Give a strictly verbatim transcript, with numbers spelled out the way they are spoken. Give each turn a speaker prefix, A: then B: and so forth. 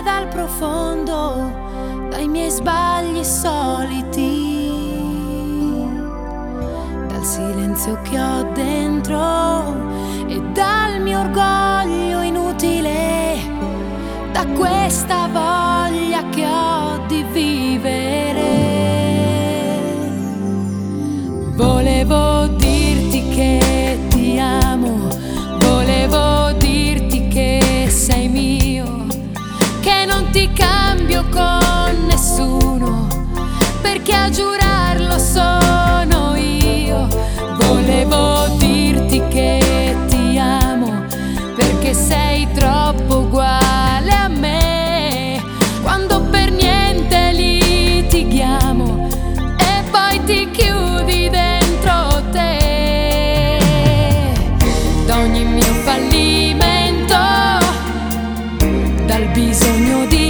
A: dal profondo, dai miei sbagli soliti, dal silenzio che ho dentro e dal mio orgoglio inutile, da questa voglia che ho di vivere. Volevo dirti che ti amo, volevo dirti che sei mio, che non ti cambio con nessuno, perché a giurarlo sono io. Volevo dirti che ti amo, perché sei troppo uguale a me, quando per niente litighiamo e poi ti chiudi dentro te. Da ogni mio fallimento, dal bisogno di